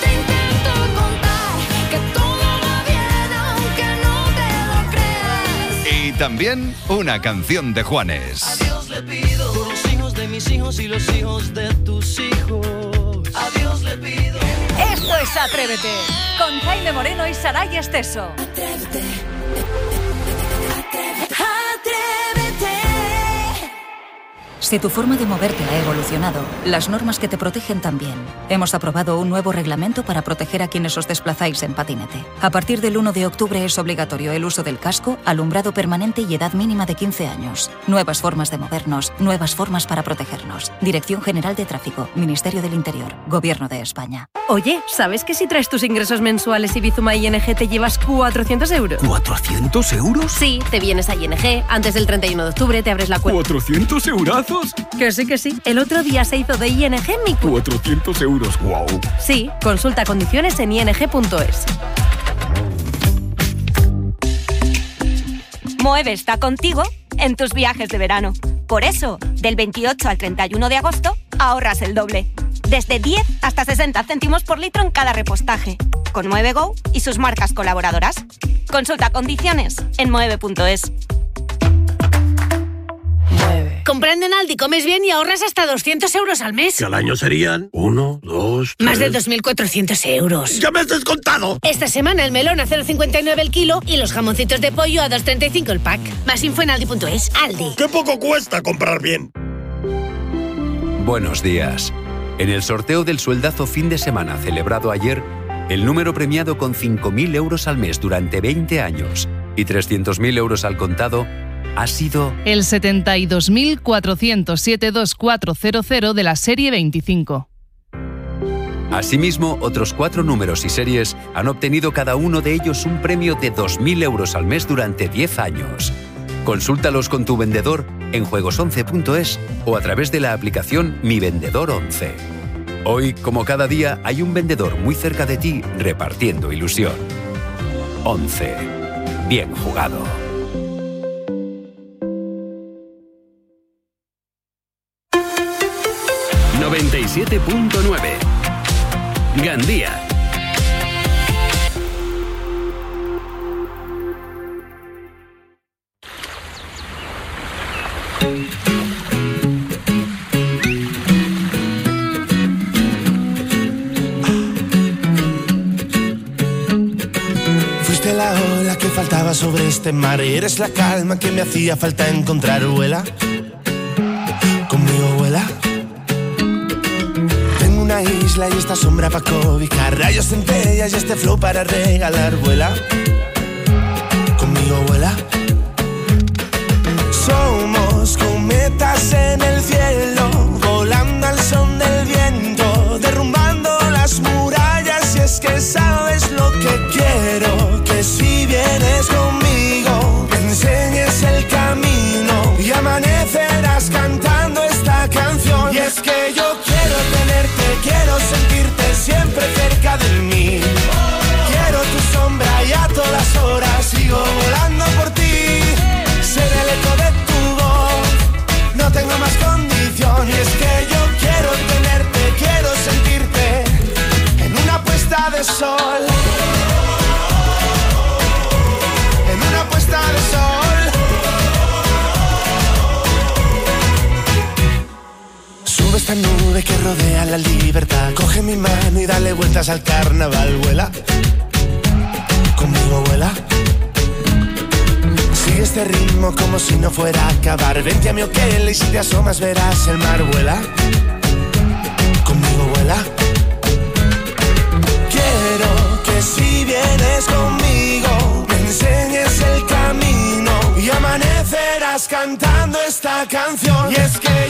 Y también una canción de Juanes. A Dios le pido por los hijos de mis hijos y los hijos de tus hijos. A Dios le pido. Esto es Atrévete, con Jaime Moreno y Saray Esteso. Atrévete. Si tu forma de moverte ha evolucionado, las normas que te protegen también. Hemos aprobado un nuevo reglamento para proteger a quienes os desplazáis en patinete. A partir del uno de octubre es obligatorio el uso del casco, alumbrado permanente y edad mínima de quince años. Nuevas formas de movernos, nuevas formas para protegernos. Dirección General de Tráfico, Ministerio del Interior, Gobierno de España. Oye, ¿sabes que si traes tus ingresos mensuales y Bizuma I N G te llevas cuatrocientos euros? ¿cuatrocientos euros? Sí, te vienes a I N G, antes del treinta y uno de octubre te abres la cuenta. ¿cuatrocientos eurazos? Que sí, que sí. El otro día se hizo de I N G mi cuenta. cuatrocientos euros, wow. Sí, consulta condiciones en i n g punto es. Moeve está contigo en tus viajes de verano. Por eso, del veintiocho al treinta y uno de agosto, ahorras el doble. Desde diez hasta sesenta céntimos por litro en cada repostaje. Con Mueve Go y sus marcas colaboradoras. Consulta condiciones en mueve punto es. Comprando en Aldi comes bien y ahorras hasta doscientos euros al mes. Que al año serían uno, dos, tres... Más de dos mil cuatrocientos euros. ¡Ya me has descontado! Esta semana el melón a cero coma cincuenta y nueve el kilo y los jamoncitos de pollo a dos coma treinta y cinco el pack. Más info en aldi punto es. Aldi. ¡Qué poco cuesta comprar bien! Buenos días. En el sorteo del sueldazo fin de semana celebrado ayer, el número premiado con cinco mil euros al mes durante veinte años y trescientos mil euros al contado ha sido el setenta y dos mil cuatrocientos setenta y dos mil cuatrocientos de la serie veinticinco. Asimismo, otros cuatro números y series han obtenido cada uno de ellos un premio de dos mil euros al mes durante diez años. Consúltalos con tu vendedor en juegos once punto es o a través de la aplicación Mi Vendedor once. Hoy, como cada día, hay un vendedor muy cerca de ti repartiendo ilusión. once. Bien jugado. noventa y siete punto nueve. Gandía. Fuiste la ola que faltaba sobre este mar y eres la calma que me hacía falta encontrar. Vuela, conmigo vuela. Tengo una isla y esta sombra para cobijar, rayos, centellas y este flow para regalar. Vuela, conmigo vuela. Somos cometas en el cielo, volando al son del viento, derrumbando las murallas. Y es que sabes lo que quiero, que si vienes conmigo me enseñes el camino y amanecerás cantando esta canción. Y es que yo quiero tenerte, quiero sentirte siempre cerca de mí. Quiero tu sombra y a todas horas sigo volando por ti. Ser el eco de tu voz, no tengo más condición. Y es que yo quiero tenerte, quiero sentirte en una puesta de sol. En una puesta de sol. Sube esta nube que rodea la libertad, coge mi mano y dale vueltas al carnaval. Vuela, conmigo vuela. Sigue este ritmo como si no fuera a acabar. Vente a mi hotel y si te asomas verás el mar. Vuela, conmigo vuela. Quiero que si vienes conmigo me enseñes el camino y amanecerás cantando esta canción. Y es que